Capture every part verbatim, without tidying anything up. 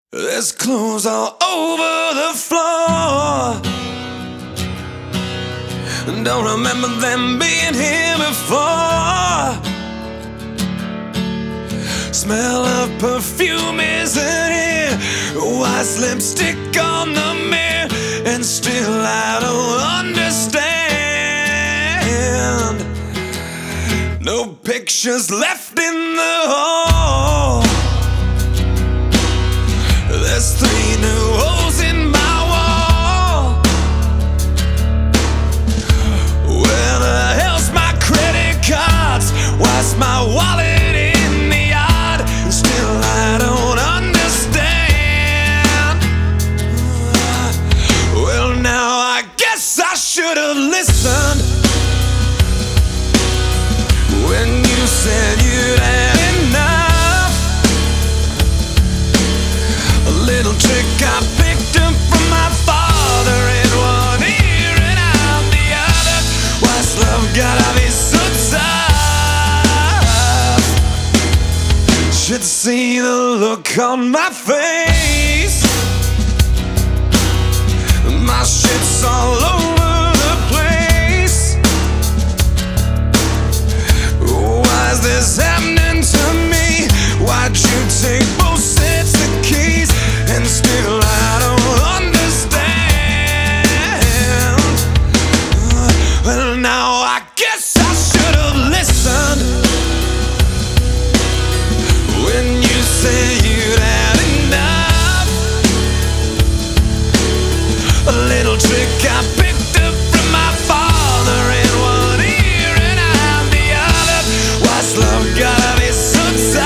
There's clothes all over the floor. Don't remember them being here before. Smell of perfume isn't here. White lipstick on the mirror, and still I don't understand. No pictures left in the hall. There's three new holes in my wall. Where the hell's my credit cards? Why's my wallet in the yard? And still I don't understand. Well, now I guess I should have listened when you said you'd had enough. A little trick I picked up from my father, in one ear and out the other. Why's love gotta be so tough? Should see the look on my face. My shit's all over the place. Why is this happening to me? Why'd you take both sets of keys? And still I don't understand. Well, now I guess I should have listened when you said you'd had enough. A little trick I picked up from my father, in one ear and out the other. Why's love gotta be so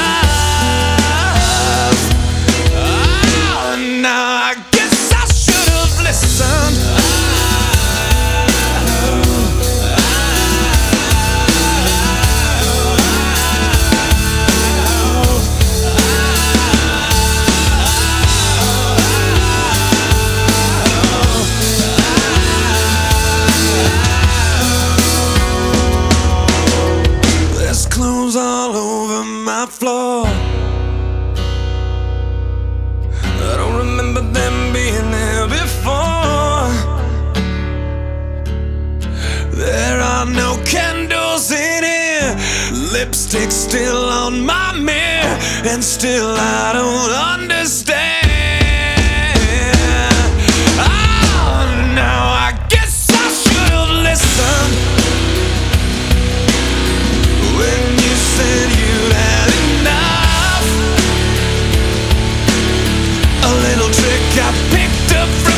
tough? Oh, now I guess I should have listened. There's clothes all over my floor. I don't remember them being there before. There are no candles in here. Lipstick still on my mirror, and still I don't understand. Oh, now I guess I should have listened when you said you'd had enough. A little trick I picked up from